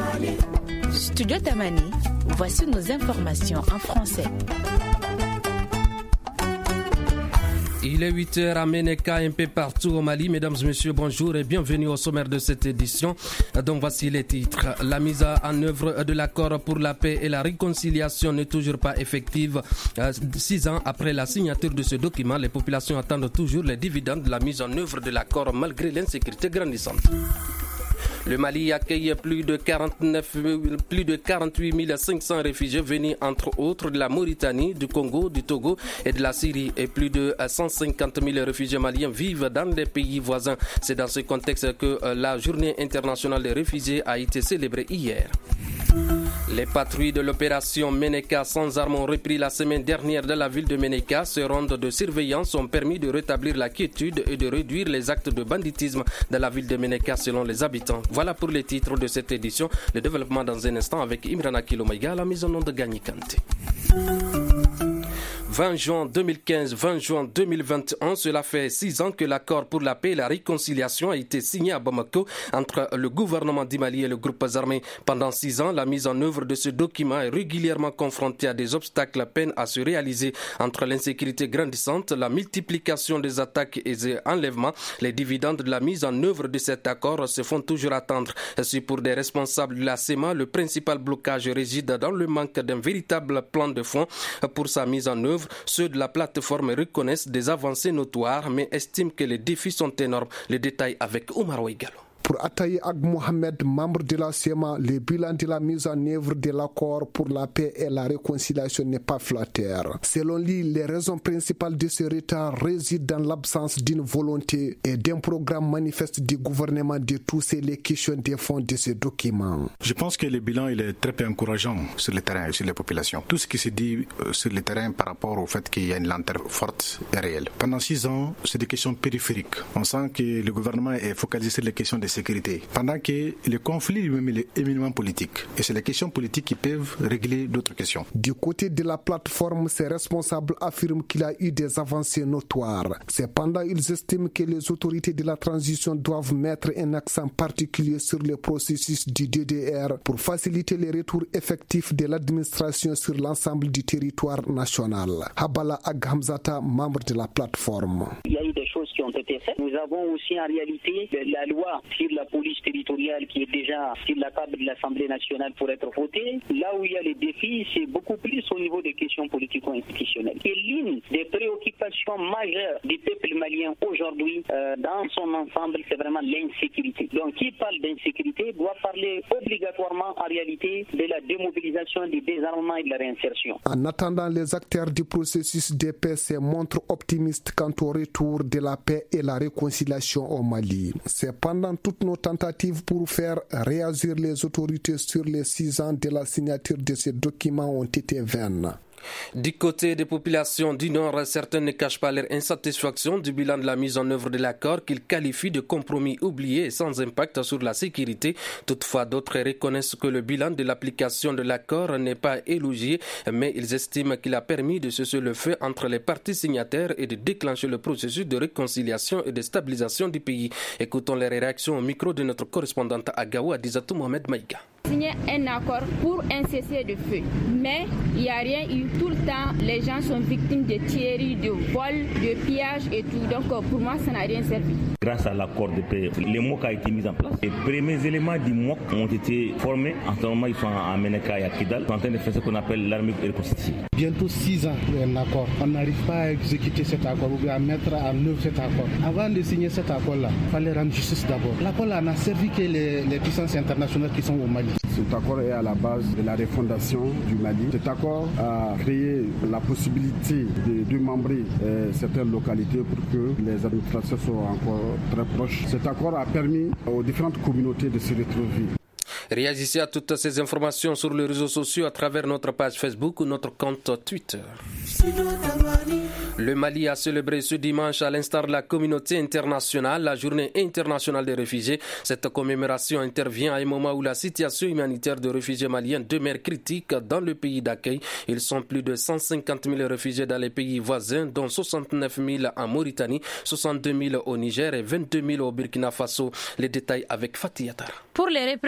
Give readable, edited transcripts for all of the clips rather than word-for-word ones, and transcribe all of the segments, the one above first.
Studio Tamani, voici nos informations en français. Il est 8h à Ménéka, un peu partout au Mali. Mesdames et messieurs, bonjour et bienvenue au sommaire de cette édition. Donc voici les titres. La mise en œuvre de l'accord pour la paix et la réconciliation n'est toujours pas effective. 6 ans après la signature de ce document, les populations attendent toujours les dividendes de la mise en œuvre de l'accord malgré l'insécurité grandissante. Le Mali accueille plus de 48 500 réfugiés venus entre autres de la Mauritanie, du Congo, du Togo et de la Syrie. Et plus de 150 000 réfugiés maliens vivent dans les pays voisins. C'est dans ce contexte que la Journée internationale des réfugiés a été célébrée hier. Les patrouilles de l'opération Ménéka sans armes ont repris la semaine dernière dans la ville de Ménéka. Ces rondes de surveillance ont permis de rétablir la quiétude et de réduire les actes de banditisme dans la ville de Ménéka selon les habitants. Voilà pour les titres de cette édition. Le développement dans un instant avec Imrana Kilomaïga à la mise en onde de Gagny Kanté. 20 juin 2015, 20 juin 2021, cela fait 6 ans que l'accord pour la paix et la réconciliation a été signé à Bamako entre le gouvernement du Mali et les groupes armés. Pendant 6 ans, la mise en œuvre de ce document est régulièrement confrontée à des obstacles peinent à se réaliser entre l'insécurité grandissante, la multiplication des attaques et des enlèvements. Les dividendes de la mise en œuvre de cet accord se font toujours attendre. Si pour des responsables de la CEMA, le principal blocage réside dans le manque d'un véritable plan de fonds pour sa mise en œuvre, ceux de la plateforme reconnaissent des avancées notoires mais estiment que les défis sont énormes. Les détails avec Omar Ouigalo. Pour Ataï Ag Mohamed, membre de la CEMA, le bilan de la mise en œuvre de l'accord pour la paix et la réconciliation n'est pas flatteur. Selon lui, les raisons principales de ce retard résident dans l'absence d'une volonté et d'un programme manifeste du gouvernement de tousser les questions des fonds de ce document. Je pense que le bilan il est très peu encourageant sur le terrain et sur les populations. Tout ce qui se dit sur le terrain par rapport au fait qu'il y a une lenteur forte est réel. Pendant 6 ans, c'est des questions périphériques. On sent que le gouvernement est focalisé sur les questions de sécurité, pendant que le conflit lui-même est éminemment politique. Et c'est les questions politiques qui peuvent régler d'autres questions. Du côté de la plateforme, ses responsables affirment qu'il y a eu des avancées notoires. Cependant, ils estiment que les autorités de la transition doivent mettre un accent particulier sur le processus du DDR pour faciliter les retours effectifs de l'administration sur l'ensemble du territoire national. Habala Aghamzata, membre de la plateforme. Il y a eu des choses qui ont été faites. Nous avons aussi en réalité la loi sur la police territoriale qui est déjà sur la table de l'Assemblée nationale pour être votée. Là où il y a les défis, c'est beaucoup plus au niveau des questions politico-institutionnelles. Et l'une des préoccupations majeures du peuple malien aujourd'hui, dans son ensemble, c'est vraiment l'insécurité. Donc qui parle d'insécurité doit parler obligatoirement en réalité de la démobilisation, du désarmement et de la réinsertion. En attendant, les acteurs du processus de paix se montrent optimistes quant au retour de la paix et la réconciliation au Mali. Cependant, toutes nos tentatives pour faire réagir les autorités sur les 6 ans de la signature de ces documents ont été vaines. Du côté des populations du Nord, certains ne cachent pas leur insatisfaction du bilan de la mise en œuvre de l'accord qu'ils qualifient de compromis oublié et sans impact sur la sécurité. Toutefois, d'autres reconnaissent que le bilan de l'application de l'accord n'est pas élogié, mais ils estiment qu'il a permis de cesser le feu entre les parties signataires et de déclencher le processus de réconciliation et de stabilisation du pays. Écoutons les réactions au micro de notre correspondante à Gao, Adizatou Mohamed Maïga. Signer un accord pour un cessez-le-feu, mais il n'y a rien eu. Tout le temps, les gens sont victimes de tueries, de vols, de pillages et tout. Donc pour moi, ça n'a rien servi. Grâce à l'accord de paix, le MOC a été mis en place. Les premiers éléments du MOC ont été formés. En ce moment, ils sont à Ménéka et à Kidal. Ils sont en train de faire ce qu'on appelle l'armée reconstituée. Bientôt 6 ans pour un accord. On n'arrive pas à exécuter cet accord ou bien à mettre en œuvre cet accord. Avant de signer cet accord-là, il fallait rendre justice d'abord. L'accord-là n'a servi que les puissances internationales qui sont au Mali. Cet accord est à la base de la refondation du Mali. Cet accord a créé la possibilité de démembrer certaines localités pour que les administrations soient encore très proches. Cet accord a permis aux différentes communautés de se retrouver. Réagissez à toutes ces informations sur les réseaux sociaux à travers notre page Facebook ou notre compte Twitter. Le Mali a célébré ce dimanche, à l'instar de la communauté internationale, la journée internationale des réfugiés. Cette commémoration intervient à un moment où la situation humanitaire des réfugiés maliens demeure critique dans le pays d'accueil. Ils sont plus de 150 000 réfugiés dans les pays voisins, dont 69 000 en Mauritanie, 62 000 au Niger et 22 000 au Burkina Faso. Les détails avec Fatih Yatar. Pour les représentants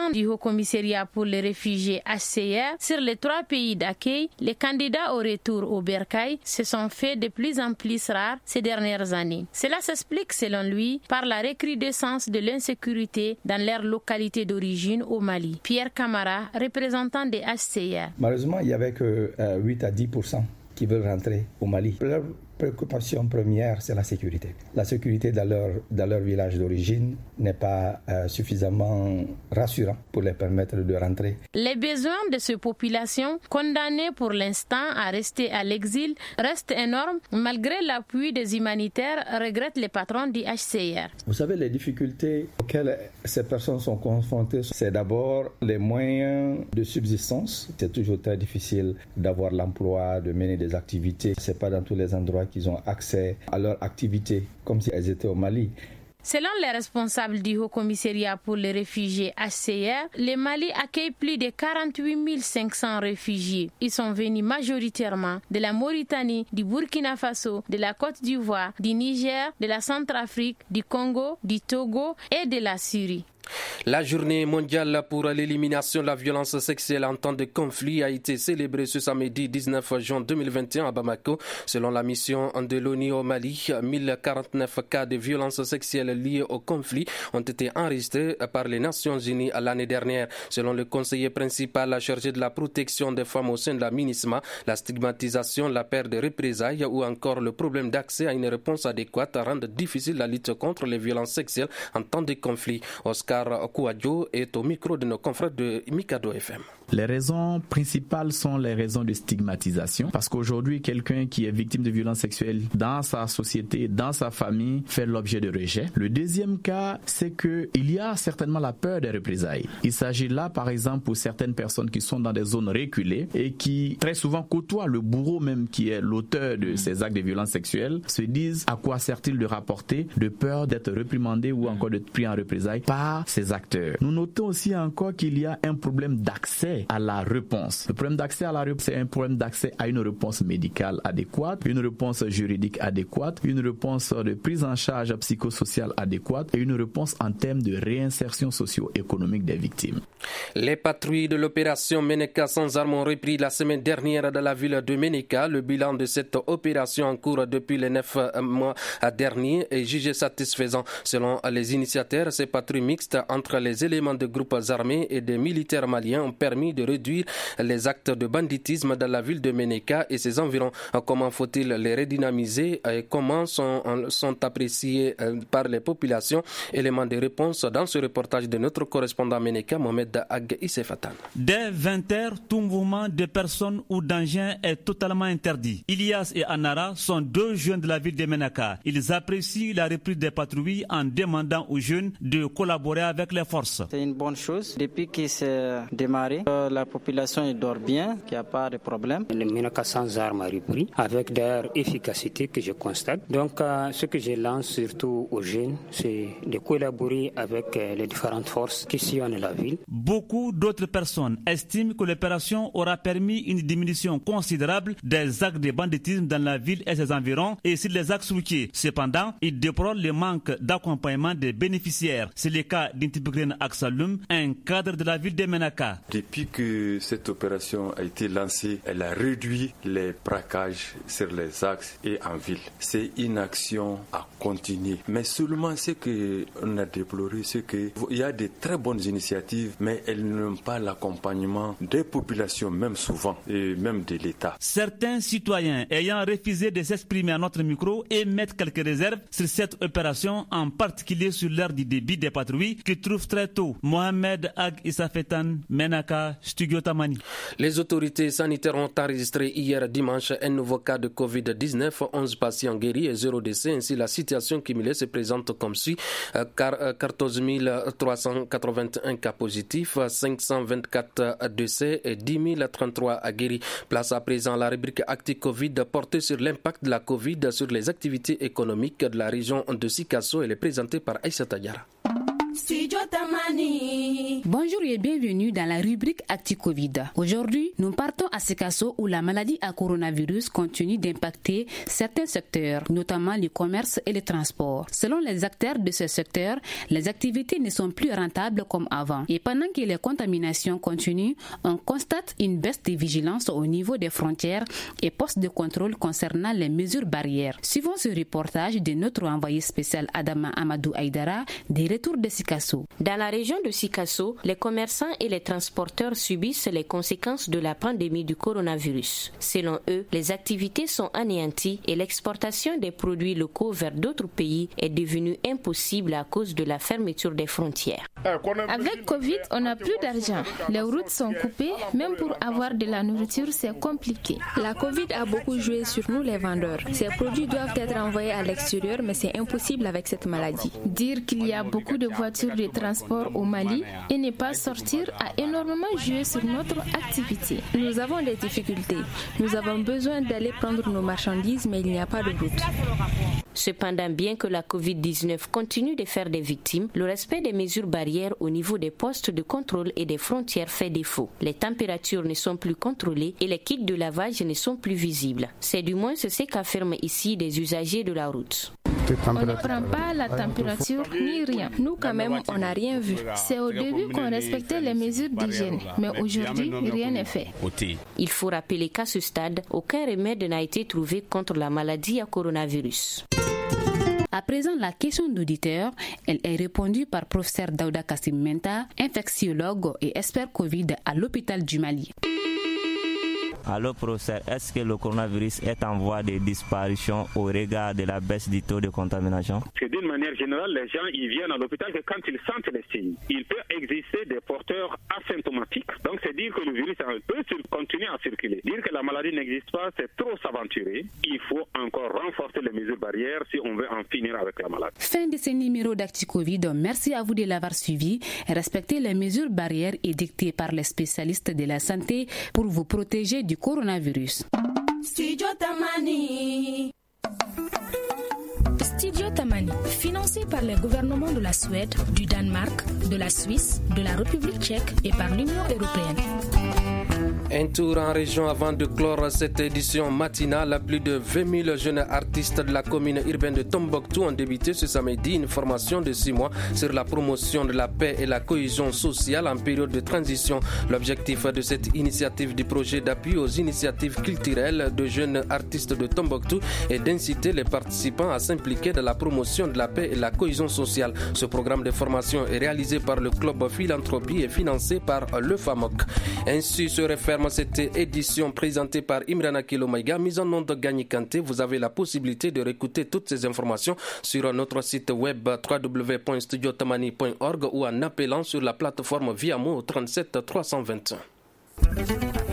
président du Haut-Commissariat pour les réfugiés HCR, sur les 3 pays d'accueil, les candidats au retour au bercail se sont fait de plus en plus rares ces dernières années. Cela s'explique, selon lui, par la recrudescence de l'insécurité dans leur localité d'origine au Mali. Pierre Camara, représentant des HCR. Malheureusement, il n'y avait que 8 à 10% qui veulent rentrer au Mali. Leur préoccupation première, c'est la sécurité. La sécurité dans leur village d'origine n'est pas suffisamment rassurant pour les permettre de rentrer. Les besoins de ces populations, condamnées pour l'instant à rester à l'exil, restent énormes malgré l'appui des humanitaires, regrettent les patrons du HCR. Vous savez, les difficultés auxquelles ces personnes sont confrontées, c'est d'abord les moyens de subsistance. C'est toujours très difficile d'avoir l'emploi, de mener des activités. C'est pas dans tous les endroits qu'ils ont accès à leur activité comme si elles étaient au Mali. Selon les responsables du Haut-Commissariat pour les réfugiés HCR, le Mali accueille plus de 48 500 réfugiés. Ils sont venus majoritairement de la Mauritanie, du Burkina Faso, de la Côte d'Ivoire, du Niger, de la Centrafrique, du Congo, du Togo et de la Syrie. La journée mondiale pour l'élimination de la violence sexuelle en temps de conflit a été célébrée ce samedi 19 juin 2021 à Bamako. Selon la mission de l'ONU au Mali, 1049 cas de violence sexuelle liés au conflit ont été enregistrés par les Nations Unies l'année dernière. Selon le conseiller principal chargé de la protection des femmes au sein de la MINISMA, la stigmatisation, la peur de représailles ou encore le problème d'accès à une réponse adéquate rendent difficile la lutte contre les violences sexuelles en temps de conflit. Oscar Kouadjo est au micro de nos confrères de Mikado FM. Les raisons principales sont les raisons de stigmatisation, parce qu'aujourd'hui, quelqu'un qui est victime de violences sexuelles dans sa société, dans sa famille, fait l'objet de rejet. Le deuxième cas, c'est qu'il y a certainement la peur des représailles. Il s'agit là, par exemple, pour certaines personnes qui sont dans des zones reculées et qui très souvent côtoient le bourreau même qui est l'auteur de ces actes de violence sexuelle, se disent à quoi sert-il de rapporter, de peur d'être réprimandé ou encore d'être pris en représailles par ces acteurs. Nous notons aussi encore qu'il y a un problème d'accès à la réponse. Le problème d'accès à la réponse, c'est un problème d'accès à une réponse médicale adéquate, une réponse juridique adéquate, une réponse de prise en charge psychosociale adéquate et une réponse en termes de réinsertion socio-économique des victimes. Les patrouilles de l'opération Meneka sans armes ont repris la semaine dernière dans la ville de Meneka. Le bilan de cette opération en cours depuis les 9 mois derniers est jugé satisfaisant. Selon les initiateurs, ces patrouilles mixtes entre les éléments de groupes armés et des militaires maliens ont permis de réduire les actes de banditisme dans la ville de Meneka et ses environs. Comment faut-il les redynamiser et comment sont appréciés par les populations? Éléments de réponse dans ce reportage de notre correspondant Meneka, Mohamed Ag Issefatan. Dès 20h, tout mouvement de personnes ou d'engins est totalement interdit. Ilias et Anara sont 2 jeunes de la ville de Meneka. Ils apprécient la reprise des patrouilles en demandant aux jeunes de collaborer avec les forces. C'est une bonne chose. Depuis qu'il s'est démarré, la population dort bien, qu'il n'y a pas de problème. Le Meneka sans armes a repris, avec d'ailleurs efficacité que je constate. Donc, ce que je lance surtout aux jeunes, c'est de collaborer avec les différentes forces qui sillonnent la ville. Beaucoup d'autres personnes estiment que l'opération aura permis une diminution considérable des actes de banditisme dans la ville et ses environs et sur les axes routiers. Cependant, ils déplorent le manque d'accompagnement des bénéficiaires. C'est le cas d'Intibigren Aksalum, un cadre de la ville de Meneka. Depuis que cette opération a été lancée, elle a réduit les braquages sur les axes et en ville. C'est une action à continuer. Mais seulement ce qu'on a déploré, c'est qu'il y a de très bonnes initiatives, mais elles n'ont pas l'accompagnement des populations, même souvent, et même de l'État. Certains citoyens ayant refusé de s'exprimer à notre micro émettent quelques réserves sur cette opération, en particulier sur l'heure du débit des patrouilles qui trouvent très tôt. Mohamed Ag Issafetan, Menaka, Studio Tamani. Les autorités sanitaires ont enregistré hier dimanche un nouveau cas de Covid-19, 11 patients guéris et 0 décès. Ainsi, la situation cumulée se présente comme suit. 14 381 cas positifs, 524 décès et 10 033 guéris. Place à présent à la rubrique Actu Covid portée sur l'impact de la Covid sur les activités économiques de la région de Sikasso. Elle est présentée par Aïssa Tayara. Bonjour et bienvenue dans la rubrique Actu-Covid. Aujourd'hui, nous partons à Sikasso où la maladie à coronavirus continue d'impacter certains secteurs, notamment le commerce et le transport. Selon les acteurs de ce secteur, les activités ne sont plus rentables comme avant. Et pendant que les contaminations continuent, on constate une baisse de vigilance au niveau des frontières et postes de contrôle concernant les mesures barrières. Suivant ce reportage de notre envoyé spécial Adama Amadou Aïdara, des retours de Sikasso. Dans la région de Sikasso, les commerçants et les transporteurs subissent les conséquences de la pandémie du coronavirus. Selon eux, les activités sont anéanties et l'exportation des produits locaux vers d'autres pays est devenue impossible à cause de la fermeture des frontières. Avec Covid, on n'a plus d'argent. Les routes sont coupées. Même pour avoir de la nourriture, c'est compliqué. La Covid a beaucoup joué sur nous les vendeurs. Ces produits doivent être envoyés à l'extérieur, mais c'est impossible avec cette maladie. Dire qu'il y a beaucoup de voitures de transport au Mali et ne pas sortir a énormément joué sur notre activité. Nous avons des difficultés. Nous avons besoin d'aller prendre nos marchandises, mais il n'y a pas de route. Cependant, bien que la Covid-19 continue de faire des victimes, le respect des mesures barrières au niveau des postes de contrôle et des frontières fait défaut. Les températures ne sont plus contrôlées et les kits de lavage ne sont plus visibles. C'est du moins ce qu'affirment ici des usagers de la route. On ne prend pas la température ni rien. Nous, quand même, on n'a rien vu. C'est au début qu'on respectait les mesures d'hygiène, mais aujourd'hui, rien n'est fait. Il faut rappeler qu'à ce stade, aucun remède n'a été trouvé contre la maladie à coronavirus. À présent, la question d'auditeur, elle est répondue par professeur Daouda Kassim Menta, infectiologue et expert Covid à l'hôpital du Mali. Alors, professeur, est-ce que le coronavirus est en voie de disparition au regard de la baisse du taux de contamination? D'une manière générale, les gens ils viennent à l'hôpital que quand ils sentent les signes. Il peut exister des porteurs asymptomatiques. Donc, c'est dire que le virus peut continuer à circuler. Dire que la maladie n'existe pas, c'est trop s'aventurer. Il faut encore renforcer les mesures barrières si on veut en finir avec la maladie. Fin de ce numéro d'Actu-Covid. Merci à vous de l'avoir suivi. Respectez les mesures barrières édictées par les spécialistes de la santé pour vous protéger du coronavirus. Studio Tamani. Studio Tamani, financé par les gouvernements de la Suède, du Danemark, de la Suisse, de la République tchèque et par l'Union européenne. Un tour en région avant de clore cette édition matinale. Plus de 20 000 jeunes artistes de la commune urbaine de Tombouctou ont débuté ce samedi une formation de 6 mois sur la promotion de la paix et la cohésion sociale en période de transition. L'objectif de cette initiative du projet d'appui aux initiatives culturelles de jeunes artistes de Tombouctou est d'inciter les participants à s'impliquer dans la promotion de la paix et la cohésion sociale. Ce programme de formation est réalisé par le club Philanthropie et financé par le FAMOC. Ainsi se referme cette édition présentée par Imrana Kilomaïga, mise en nom de Gagny Kanté. Vous avez la possibilité de réécouter toutes ces informations sur notre site web www.studiotamani.org ou en appelant sur la plateforme Viamo 37 321.